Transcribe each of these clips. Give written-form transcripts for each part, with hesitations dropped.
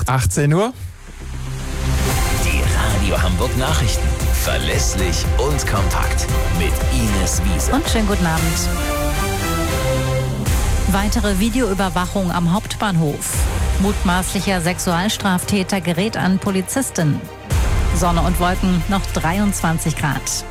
18 Uhr. Die Radio Hamburg Nachrichten. Verlässlich und kompakt. Mit Ines Wiese. Und schönen guten Abend. Weitere Videoüberwachung am Hauptbahnhof. Mutmaßlicher Sexualstraftäter gerät an Polizisten. Sonne und Wolken, noch 23 Grad.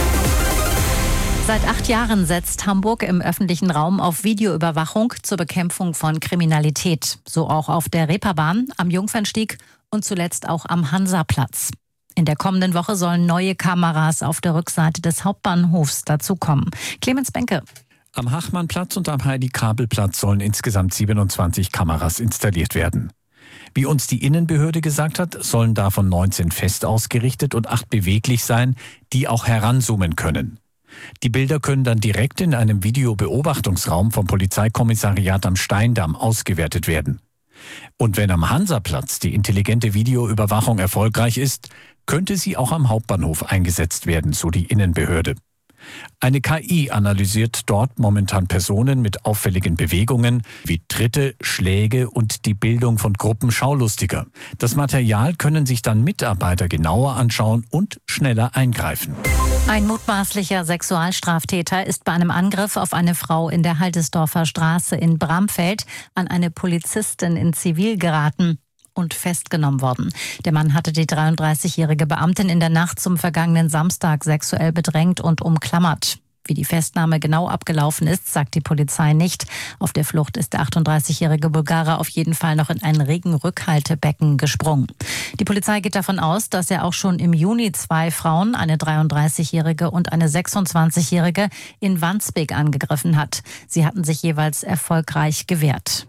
Seit 8 Jahren setzt Hamburg im öffentlichen Raum auf Videoüberwachung zur Bekämpfung von Kriminalität. So auch auf der Reeperbahn, am Jungfernstieg und zuletzt auch am Hansaplatz. In der kommenden Woche sollen neue Kameras auf der Rückseite des Hauptbahnhofs dazukommen. Clemens Benke. Am Hachmannplatz und am Heidi-Kabel-Platz sollen insgesamt 27 Kameras installiert werden. Wie uns die Innenbehörde gesagt hat, sollen davon 19 fest ausgerichtet und 8 beweglich sein, die auch heranzoomen können. Die Bilder können dann direkt in einem Videobeobachtungsraum vom Polizeikommissariat am Steindamm ausgewertet werden. Und wenn am Hansaplatz die intelligente Videoüberwachung erfolgreich ist, könnte sie auch am Hauptbahnhof eingesetzt werden, so die Innenbehörde. Eine KI analysiert dort momentan Personen mit auffälligen Bewegungen wie Tritte, Schläge und die Bildung von Gruppen Schaulustiger. Das Material können sich dann Mitarbeiter genauer anschauen und schneller eingreifen. Ein mutmaßlicher Sexualstraftäter ist bei einem Angriff auf eine Frau in der Haltesdorfer Straße in Bramfeld an eine Polizistin in Zivil geraten und festgenommen worden. Der Mann hatte die 33-jährige Beamtin in der Nacht zum vergangenen Samstag sexuell bedrängt und umklammert. Wie die Festnahme genau abgelaufen ist, sagt die Polizei nicht. Auf der Flucht ist der 38-jährige Bulgare auf jeden Fall noch in ein Regenrückhaltebecken gesprungen. Die Polizei geht davon aus, dass er auch schon im Juni 2 Frauen, eine 33-jährige und eine 26-jährige, in Wandsbek angegriffen hat. Sie hatten sich jeweils erfolgreich gewehrt.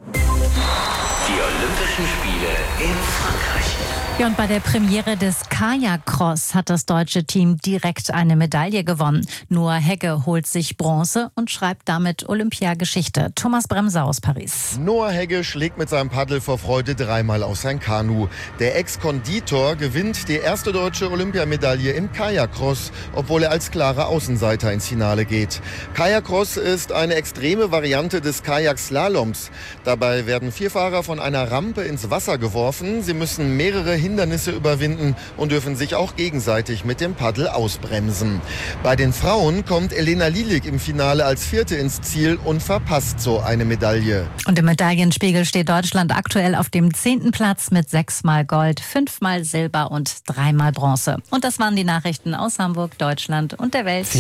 Die Olympischen Spiele in Frankreich. Ja, und bei der Premiere des Kajak-Cross hat das deutsche Team direkt eine Medaille gewonnen. Noah Hegge holt sich Bronze und schreibt damit Olympiageschichte. Thomas Bremser aus Paris. Noah Hegge schlägt mit seinem Paddel vor Freude 3-mal aus sein Kanu. Der Ex-Konditor gewinnt die erste deutsche Olympiamedaille im Kajak-Cross, obwohl er als klarer Außenseiter ins Finale geht. Kajak-Cross ist eine extreme Variante des Kajak-Slaloms. Dabei werden 4 Fahrer von einer Rampe ins Wasser geworfen. Sie müssen mehrere Hindernisse überwinden und dürfen sich auch gegenseitig mit dem Paddel ausbremsen. Bei den Frauen kommt Elena Lilik im Finale als 4. ins Ziel und verpasst so eine Medaille. Und im Medaillenspiegel steht Deutschland aktuell auf dem 10. Platz mit 6-mal Gold, 5-mal Silber und 3-mal Bronze. Und das waren die Nachrichten aus Hamburg, Deutschland und der Welt.